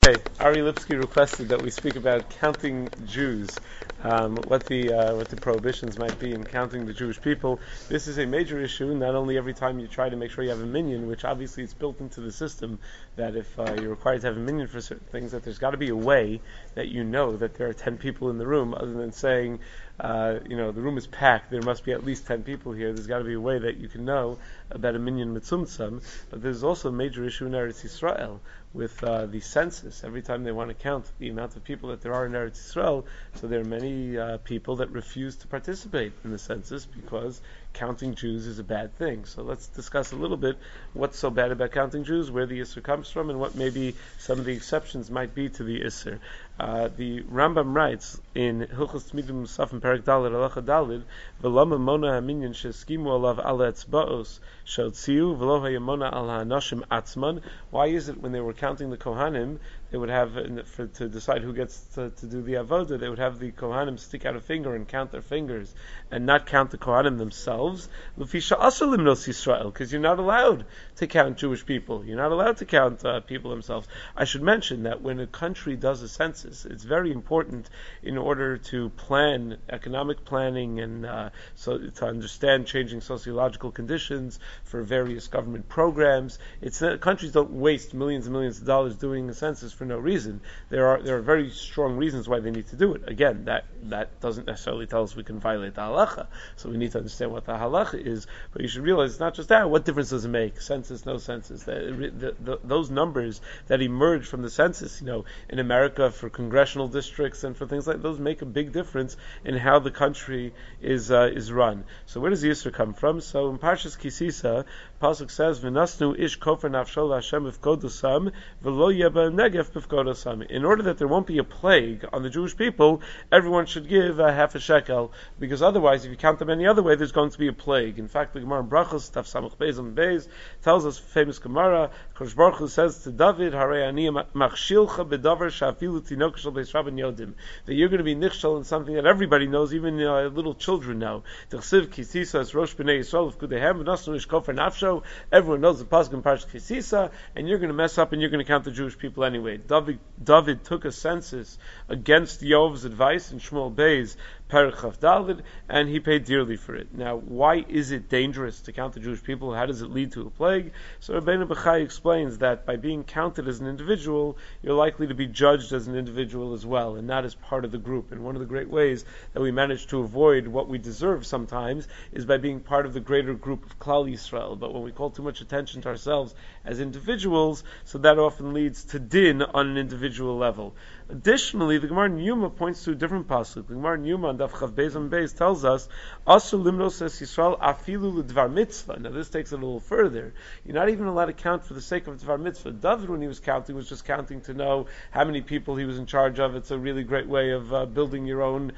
Hey, Ari Lipsky requested that we speak about counting Jews, what the prohibitions might be in counting the Jewish people. This is a major issue. Not only every time you try to make sure you have a minyan, which obviously it's built into the system that if you're required to have a minyan for certain things, that there's got to be a way that you know that there are 10 people in the room, other than saying, the room is packed. There must be at least 10 people here. There's got to be a way that you can know about a minyan mitzumtzam. But there's also a major issue in Eretz Yisrael with the census. Every time they want to count the amount of people that there are in Eretz Yisrael, so there are many people that refuse to participate in the census because counting Jews is a bad thing. So let's discuss a little bit what's so bad about counting Jews, where the Isser comes from, and what maybe some of the exceptions might be to the Isser. The Rambam writes in Hilchos Tmidim Musaf and Perek Daled Halacha Daled, "V'lama mona haminyan sheskimu alav ala etzbaos shotziu v'lo hayamona al ha'anoshim atzman." Why is it when they were counting the Kohanim, they would have, to decide who gets to do the avodah, they would have the Kohanim stick out a finger and count their fingers, and not count the Kohanim themselves? L'fisha asur limnos Yisrael, because you're not allowed to count Jewish people. You're not allowed to count people themselves. I should mention that when a country does a census, it's very important in order to plan economic planning and so to understand changing sociological conditions for various government programs. Countries don't waste millions and millions of dollars doing a census for no reason. There are very strong reasons why they need to do it. Again, that doesn't necessarily tell us we can violate the halacha. So we need to understand what the halacha is. But you should realize it's not just that. What difference does it make? Census, no census. Those numbers that emerge from the census, in America for congressional districts and for things like those, make a big difference in how the country is run. So where does the Yisra come from? So in Parshas Kisisa, Pasuk says, "V'nasnu ish kofer nafsho Hashem b'fkodosam v'lo yeba negef b'fkodosam." In order that there won't be a plague on the Jewish people, everyone should give half a shekel, because otherwise, if you count them any other way, there's going to be a plague. In fact, the Gemara in Brachos, Taf Samach Beis and Beis, tells us, famous Gemara, Kodesh Baruch Hu says to David, "Harei ani machshilcha b'davar shafilu tinok shel beis rabban yodim," that you're going to be nichshel in something that everybody knows, even little children know. T'chsiv kisisa es rosh b'nei Yisrael v'kudehem v'nasnu ish kofer nafsho. Everyone knows the pasuk in Parshas Kisisa, and you're going to mess up and you're going to count the Jewish people anyway. David took a census against Yoav's advice in Shmuel Beis Perek Chaf Daled, and he paid dearly for it. Now, why is it dangerous to count the Jewish people? How does it lead to a plague? So Rabbeinu Bechai explains that by being counted as an individual, you're likely to be judged as an individual as well, and not as part of the group. And one of the great ways that we manage to avoid what we deserve sometimes is by being part of the greater group of Klal Yisrael. But when we call too much attention to ourselves as individuals, so that often leads to din on an individual level. Additionally, the Gemara in Yuma points to a different pasuk. The Gemara in Yuma on Daf Chav Beis and Beis tells us, "Asur limnos es Yisrael afilu l'dvar mitzvah." Now this takes it a little further. You're not even allowed to count for the sake of dvar mitzvah. David, when he was counting, was just counting to know how many people he was in charge of. It's a really great way of building your own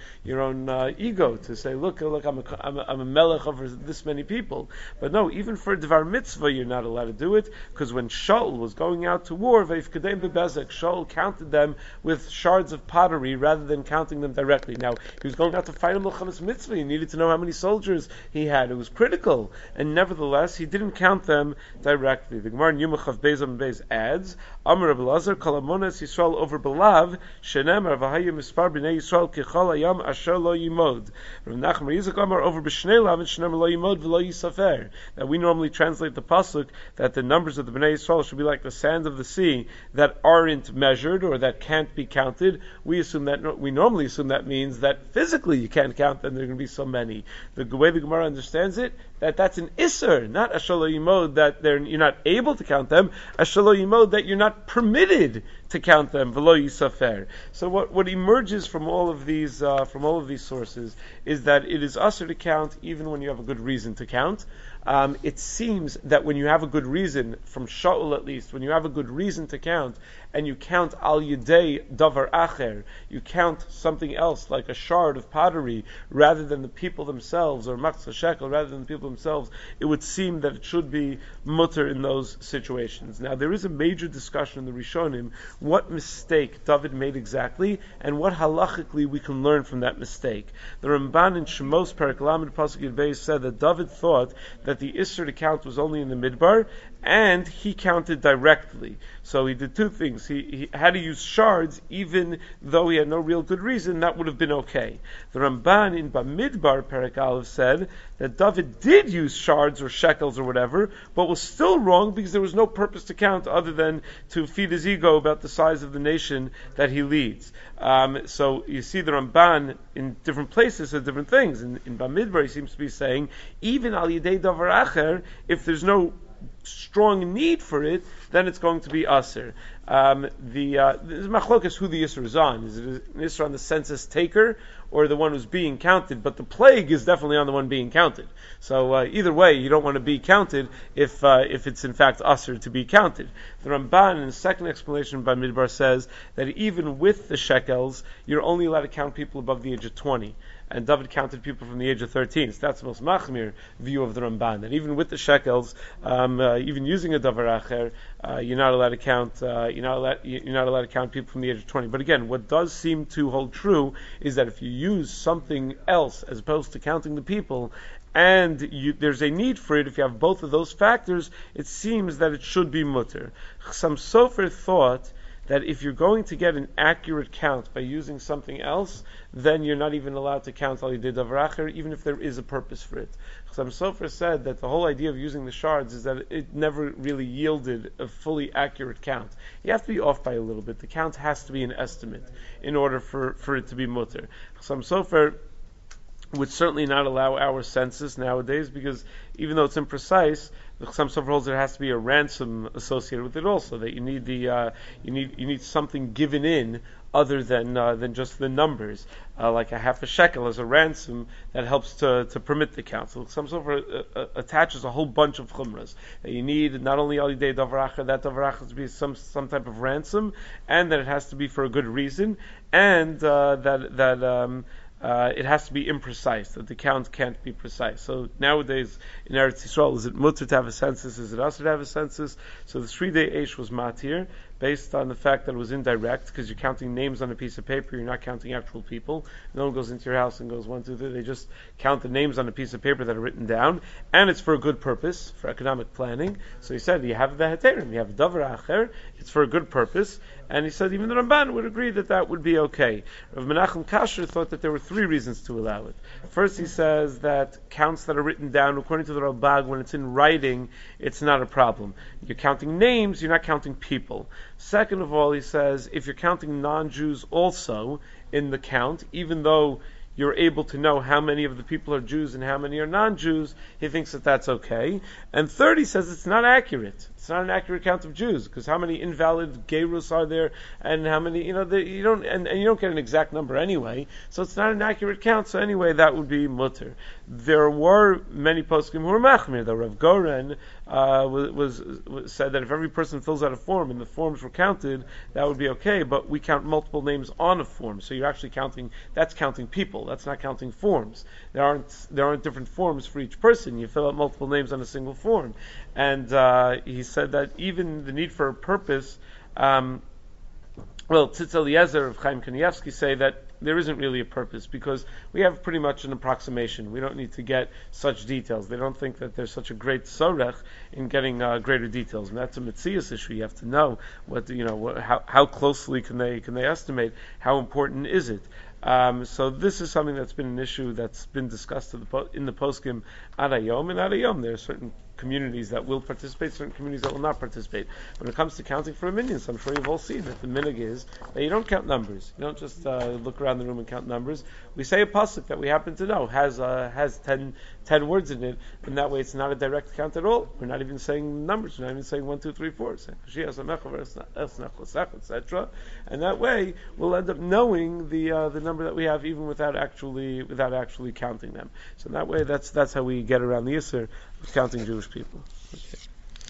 ego, to say, look, I'm a melech over this many people. But no, even for dvar mitzvah, you're not allowed to do it, because when Shaul was going out to war, Veifkadeim bebezek, Shaul counted them with shards of pottery rather than counting them directly. Now, he was going out to fight a Milchemes Mitzvah. He needed to know how many soldiers he had. It was critical. And nevertheless, he didn't count them directly. The Gemara in Yuma Chav Beis and Beis adds, "Amar Rabbi Elazar, Kol Amonas Yisrael over Belav, Shenemar V'haya Mispar B'nei Yisrael Kechol Hayam Asher Lo Yimod." Rav Nachman Yizak Amar over B'Shnei Lav and Shenemar Lo Yimod V'Lo Yisafer. Now, we normally translate the pasuk that the numbers of the B'nei Yisrael should be like the sand of the sea that aren't measured or that can't be counted. We normally assume that means that physically you can't count them. There are going to be so many. The way the Gemara understands it, that's an isser, not asher lo yimod, that you're not able to count them. Asher lo yimod, that you're not permitted to count them. V'lo yisafer. So what emerges from all of these sources is that it is usher to count even when you have a good reason to count. It seems that when you have a good reason, from Shaul at least, when you have a good reason to count, and you count al yedei davar acher, you count something else like a shard of pottery rather than the people themselves, or machzah shekel rather than the people themselves, it would seem that it should be mutter in those situations. Now, there is a major discussion in the Rishonim what mistake David made exactly, and what halachically we can learn from that mistake. The Ramban in Shemos Perek Lamed Pasuk Yud Beis said that David thought that the Isser to count was only in the Midbar, and he counted directly. So he did two things. He had to use shards, even though he had no real good reason. That would have been okay. The Ramban in Bamidbar Perek Aleph said that David did use shards or shekels or whatever, but was still wrong because there was no purpose to count other than to feed his ego about the size of the nation that he leads. So you see the Ramban in different places says different things. In Bamidbar he seems to be saying, even al yidei davar acher, if there's no strong need for it, then it's going to be aser. There's machlokas who the isser is on. Is it an isser on the census taker or the one who's being counted? But the plague is definitely on the one being counted. So either way, you don't want to be counted if it's in fact aser to be counted. The Ramban in the second explanation by Midbar says that even with the shekels, you're only allowed to count people above the age of 20. And David counted people from the age of 13. So that's the most machmir view of the Ramban. That even with the shekels, even using a davar acher, you're not allowed to count. You're not allowed to count people from the age of 20. But again, what does seem to hold true is that if you use something else as opposed to counting the people, and there's a need for it, if you have both of those factors, it seems that it should be mutter. Some Sofer thought that if you're going to get an accurate count by using something else, then you're not even allowed to count al yidei davar acher, even if there is a purpose for it. Some Sofer said that the whole idea of using the shards is that it never really yielded a fully accurate count. You have to be off by a little bit. The count has to be an estimate in order for it to be mutter. Some Sofer would certainly not allow our census nowadays, because even though it's imprecise, some Sofer holds there has to be a ransom associated with it also, that you need you need something given in other than just the numbers, like a half a shekel as a ransom that helps to permit the count. So some Sofer attaches a whole bunch of chumras that you need not only al yidei davar acher, that davar acher to be some type of ransom, and that it has to be for a good reason, and it has to be imprecise, that the count can't be precise. So nowadays in Eretz Yisrael, is it mutter to have a census? Is it asur to have a census? So the 3-day Eish was matir, based on the fact that it was indirect, because you're counting names on a piece of paper, you're not counting actual people. No one goes into your house and goes 1, 2, 3. They just count the names on a piece of paper that are written down, and it's for a good purpose, for economic planning. So he said, you have the heterim, you have davar acher, it's for a good purpose, and he said even the Ramban would agree that would be okay. Rav Menachem Kasher thought that there were 3 reasons to allow it. First, he says that counts that are written down, according to the Ralbag, when it's in writing, it's not a problem. You're counting names, you're not counting people. Second of all, he says, if you're counting non-Jews also in the count, even though you're able to know how many of the people are Jews and how many are non-Jews, he thinks that that's okay. And third, he says it's not accurate. It's not an accurate count of Jews, because how many invalid gerus are there, and how many, you don't get an exact number anyway, so it's not an accurate count, so anyway, that would be mutter. There were many poskim who were machmir. The Rav Goren was said that if every person fills out a form and the forms were counted, that would be okay, but we count multiple names on a form, so you're actually that's counting people, that's not counting forms. There aren't different forms for each person, you fill out multiple names on a single form. And he said that even the need for a purpose, Tzitz Eliezer of Chaim Kanievsky say that there isn't really a purpose, because we have pretty much an approximation. We don't need to get such details. They don't think that there's such a great sorech in getting greater details, and that's a Metzias issue. You have to know how closely can they estimate, how important is it. So this is something that's been an issue that's been discussed in the poskim ad hayom, and ad hayom there are certain communities that will participate, certain communities that will not participate. When it comes to counting for a minyan, so I'm sure you've all seen that the minhag is that you don't count numbers. You don't just look around the room and count numbers. We say a pasuk that we happen to know has 10 words in it, and that way it's not a direct count at all. We're not even saying numbers. We're not even saying 1, 2, 3, 4. Etc. And that way we'll end up knowing the number that we have, even without actually counting them. So that way, that's how we get around the Yisr of counting Jewish people. Okay.